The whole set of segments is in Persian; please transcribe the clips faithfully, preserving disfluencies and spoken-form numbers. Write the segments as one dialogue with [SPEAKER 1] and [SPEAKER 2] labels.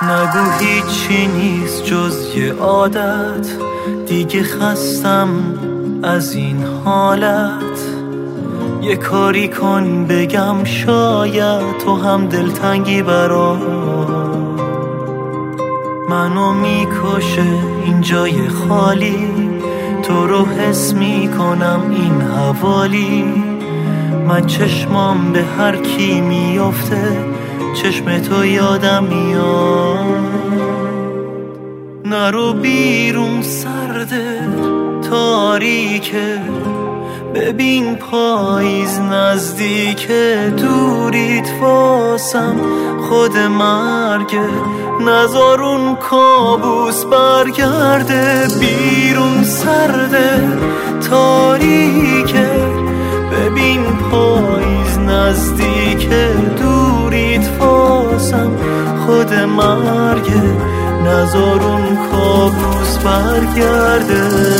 [SPEAKER 1] نگو هیچی نیست جز یه عادت، دیگه خستم از این حالت. یه کاری کن بگم شاید تو هم دلتنگی برام. منو میکشه این جای خالی، تو رو حس میکنم این حوالی. من چشمام به هر کی میفته، چشم تو یادم میاد. نرو بیرون سرده تاریکه، ببین پاییز نزدیکه. دوریت واسم خود مرگه، نذار اون کابوس برگرده. بیرون سرده تاریکه، ببین پاییز نزدیکه. دوریت واسم خود مرگه، نذار اون کابوس برگرده.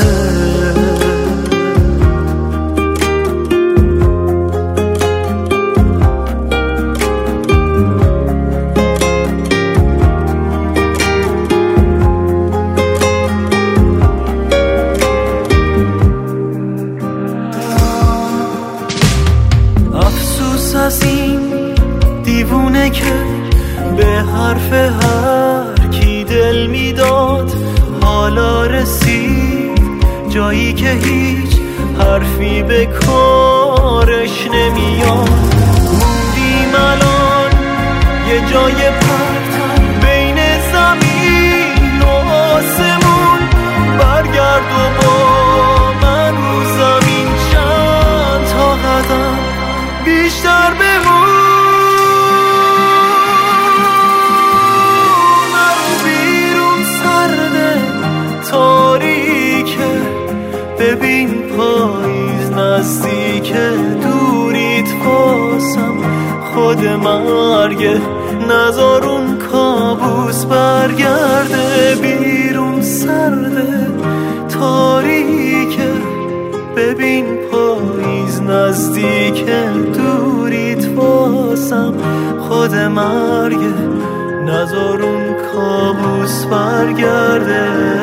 [SPEAKER 1] از این دیوونه که به حرف هر کی دل میداد، حالا رسید جایی که هیچ حرفی به کارش نمیاد. موندیم الان یه جای پرت بین زمین و آسمون. برگرد و با من رو زمین چند تا قدم بیشتر بمون. نرو بیرون سرده تاریکه، ببین پاییز نزدیکه. دوریت واسم خود مرگه، نذار اون کابوس برگرده. بیرون سرده تاریکه، ببین پاییز نزدیکه. دوریت واسم خود مرگه، نذار اون کابوس برگرده.